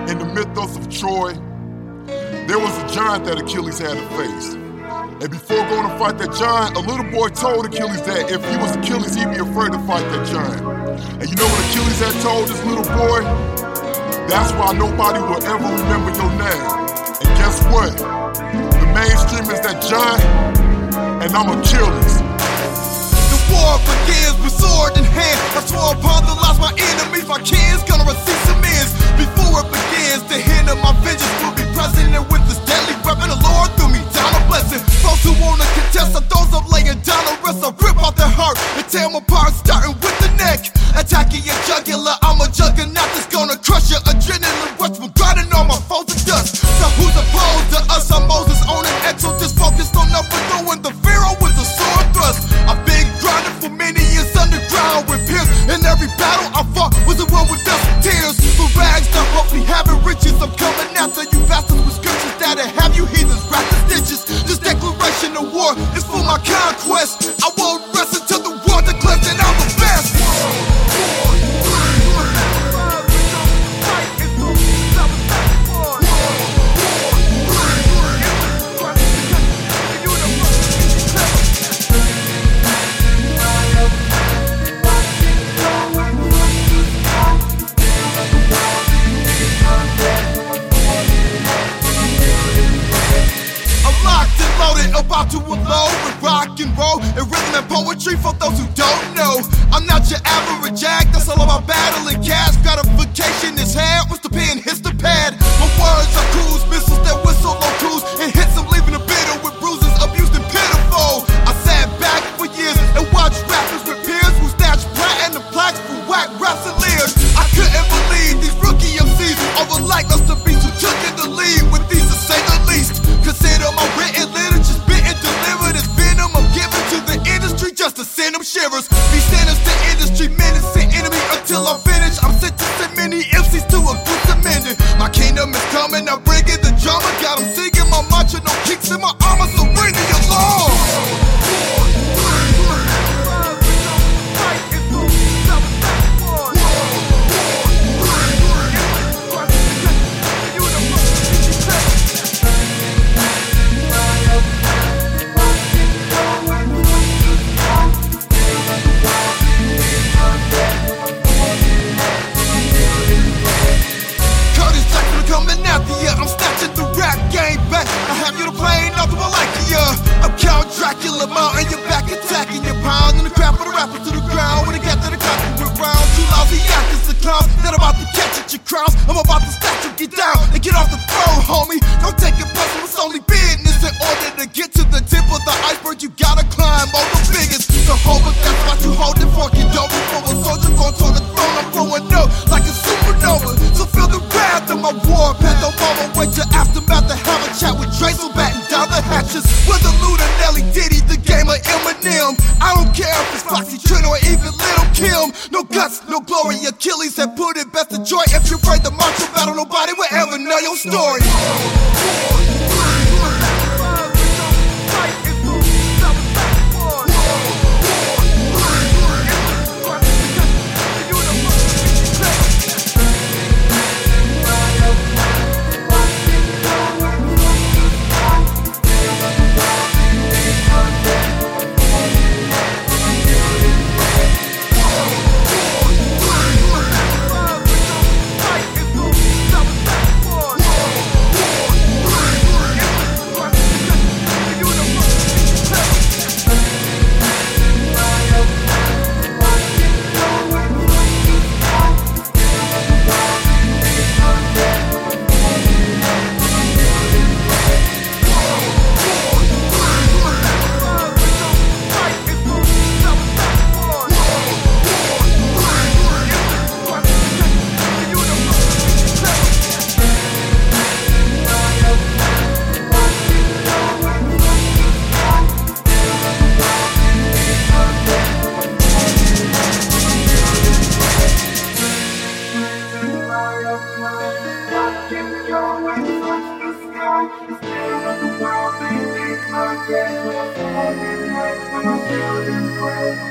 In the mythos of Troy, there was a giant that Achilles had to face. And before going to fight that giant, a little boy told Achilles that if he was Achilles, he'd be afraid to fight that giant. And you know what Achilles had told this little boy? That's why nobody will ever remember your name. And guess what? The mainstream is that giant, and I'm Achilles. The war begins with sword in hand. I swore upon the lives my enemies, my kids gonna receive some ends. Before it begins, the hand of my vengeance will be present, and with this deadly weapon, the Lord threw me down a blessing. Those who wanna contest are those I'm laying down a rest. I rip out their heart and tear them apart, starting with the neck. Attacking your jugular, I'm a juggernaut that's gonna crush your adrenaline rush from grinding all my foes to dust. So who's opposed to us? I'm Moses on an exodus, focused on overthrowing the Pharaoh with the sword thrust. I've been grinding for many years underground with peers. In every battle I fought was the one with dust and tears. For rags to hope we having riches, I'm coming after you bastards with scriptures that'll have you heathens wrapped in stitches. This declaration of war is for my conquest. I won't rest until the world declares that I'm the best. About to unload with rock and roll and rhythm and poetry for those who don't know. I'm not your average act, that's all about battling cash. Gratification is had, once the pen hits the pad. My words are cruise missiles that whistle on cruise and hits them leaving the bitter with bruises, abused and pitiful. I sat back for years and watched rappers with peers who snatched platinum plaques from whack raps and leers. I couldn't believe these rookie MCs over lackluster beats who took in the lead with these to say the least. Consider my written literature delivered as venom I'm giving to the industry just to send them shivers. Be sinister industry menacing enemy until I'm finished. I'm sentencing many MCs to a gruesome ending. My kingdom is coming, I'm bringing the drama. Got them singing my mantra, no kicks in my armor, so ring the alarm. Dracula mountain, your back attacking your pound, and the crap of the rappers to the ground. When it got to the cops with round, two lousy actors, the clowns that about to catch at your crowns. I'm about to snatch you, get down and get off the throne, homie. Don't take it personal, it's only business. In order to get to the tip of the iceberg, you gotta climb all the biggest. The whole but that's what you hold it for. You don't before a soldier goes on the throne. I'm blowing up like a supernova. So feel the wrath of my war path. I'm on my way to aftermath to have a chat with Dre, so batten down the hatches. With a Luda, Nelly, Diddy, the game of Eminem. I don't care if it's Foxy, Trent, or even Lil' Kim. No guts, no glory. Achilles had put it best to joy. If you break the martial battle, nobody will ever know your story. I'm